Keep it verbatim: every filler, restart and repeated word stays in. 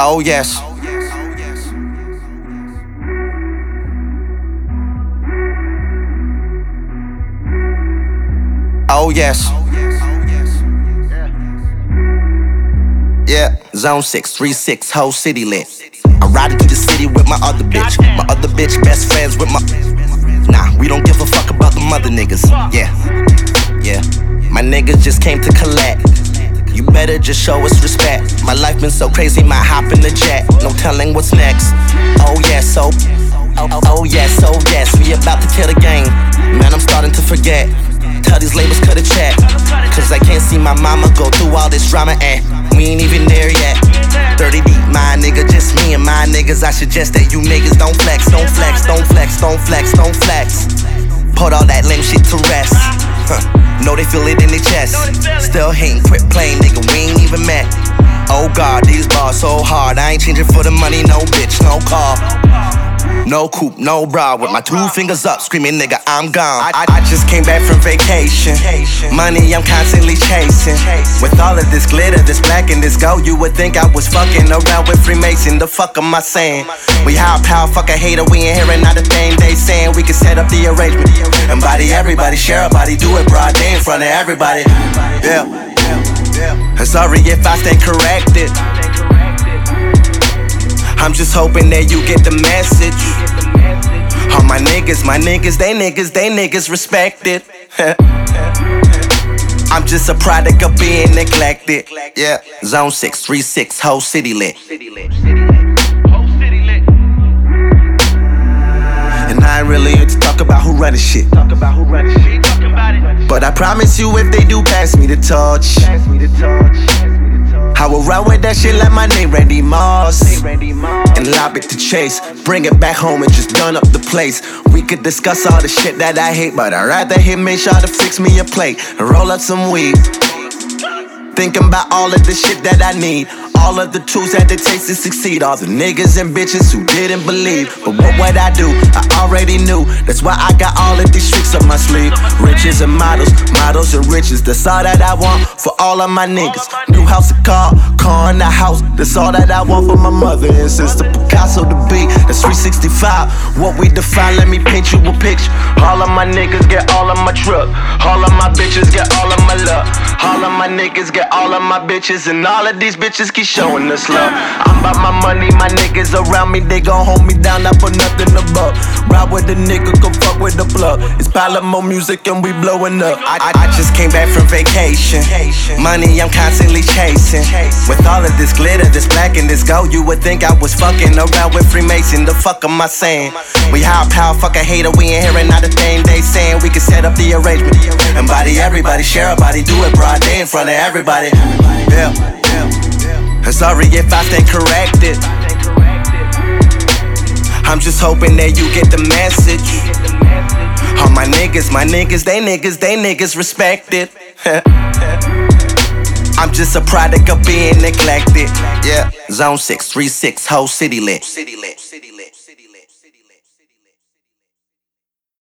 Oh yes. Oh yes. Yeah, zone six three six, whole city lit. I'm riding through the city with my other bitch. My other bitch best friends with my. Nah, we don't give a fuck about the mother niggas. Yeah, yeah. My niggas just came to collect. You better just show us respect. My life been so crazy, might hop in the jet. No telling what's next. Oh yes, so. Oh, oh, oh yes, oh yes. We about to kill the game. Man, I'm starting to forget. Tell these labels cut a check. Cause I can't see my mama go through all this drama and we ain't even there yet. thirty deep, my nigga, just me and my niggas. I suggest that you niggas don't flex, don't flex, don't flex, don't flex, don't flex. Put all that lame shit to rest. Huh. Know they feel it in their chest. Still hating, quit playing, nigga, we ain't even met. Oh God, these bars so hard. I ain't changing for the money, no bitch, no car. No coupe, no bra, with my two fingers up, screaming, nigga, I'm gone. I, I just came back from vacation. Money I'm constantly chasing. With all of this glitter, this black and this gold, you would think I was fucking around with Freemason. The fuck am I saying? We high power, fuck a hater, we ain't hearing not a thing they saying. We can set up the arrangement and body everybody, share a body, do it broad day in front of everybody. Yeah. I'm sorry if I stand corrected. I'm just hoping that you get the message. All my niggas, my niggas, they niggas, they niggas respected. I'm just a product of being neglected. Yeah, zone six three six, whole city lit. And I ain't really here to talk about who running shit. But I promise you, if they do pass me the torch, I will ride with that shit like my name Randy Moss. And lob it to Chase. Bring it back home and just gun up the place. We could discuss all the shit that I hate, but I'd rather him make sure to fix me a plate and roll up some weed. Thinking about all of the shit that I need. All of the tools that it takes to succeed. All the niggas and bitches who didn't believe. But what would I do? I already knew. That's why I got all of these tricks up my sleeve. Riches and models, models and riches. That's all that I want for all of my niggas. New house, a car, car in the house. That's all that I want for my mother and sister. Picasso the beat, that's three sixty-five. What we define, let me paint you a picture. All of my niggas get all of my truck. All of my bitches get all of my love. All of my niggas get all of my bitches. And all of these bitches keep showing us love. I'm about my money, my niggas around me, they gon' hold me down, I put nothing above. Ride with the nigga, go fuck with the plug. It's Palamo music and we blowing up. I, I, I just came back from vacation. Money I'm constantly chasing. With all of this glitter, this black and this gold, you would think I was fucking around with Freemason. The fuck am I saying? We high power, fuck a hater, we ain't hearing not a thing they saying. We can set up the arrangement and body everybody, share a body, do it broad day in front of everybody. Yeah. I'm sorry if I stand corrected. I'm just hoping that you get the message. All my niggas, my niggas, they niggas, they niggas respected. I'm just a product of being neglected. Yeah, zone six three six, whole city lit.